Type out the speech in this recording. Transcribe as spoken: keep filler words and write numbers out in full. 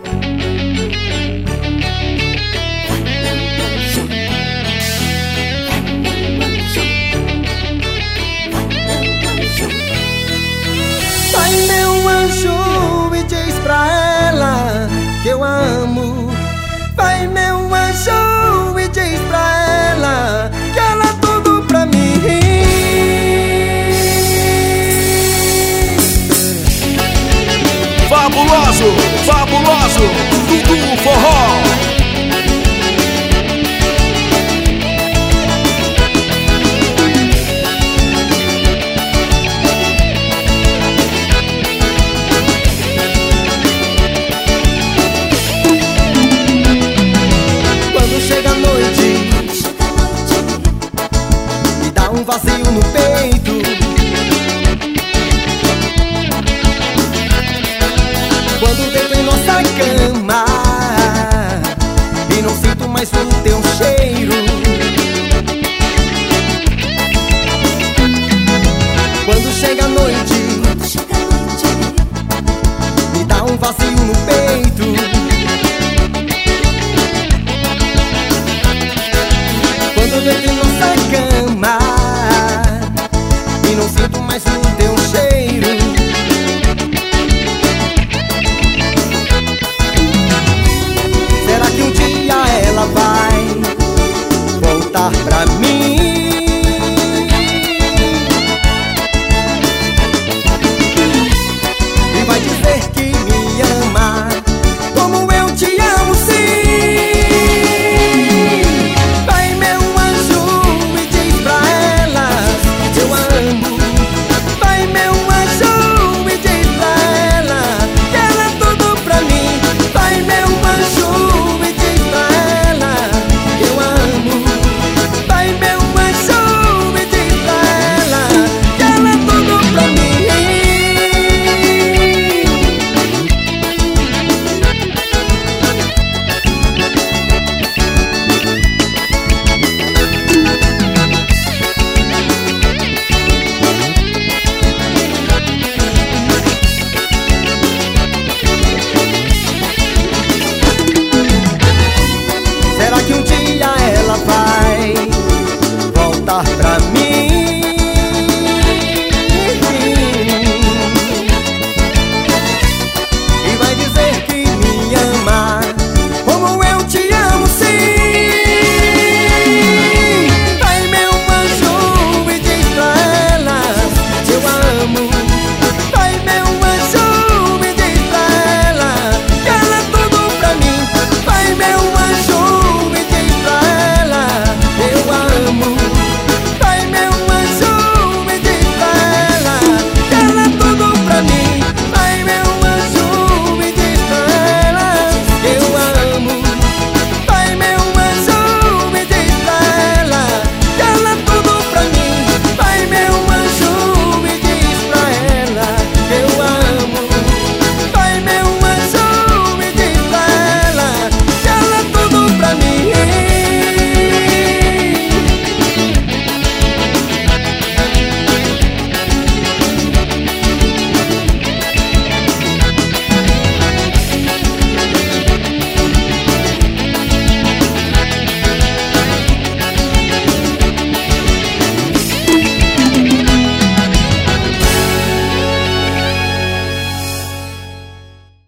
Vai, meu anjo, e diz pra ela que eu amo. Vai, meu anjo, e diz pra ela que ela é tudo pra mim. Fabuloso, fabuloso, Dudu Forró. Quando chega a noite, me dá um vazio no peito. Quando deito em nossa cama e não sinto mais o teu cheiro. Quando chega a noite, me dá um vazio no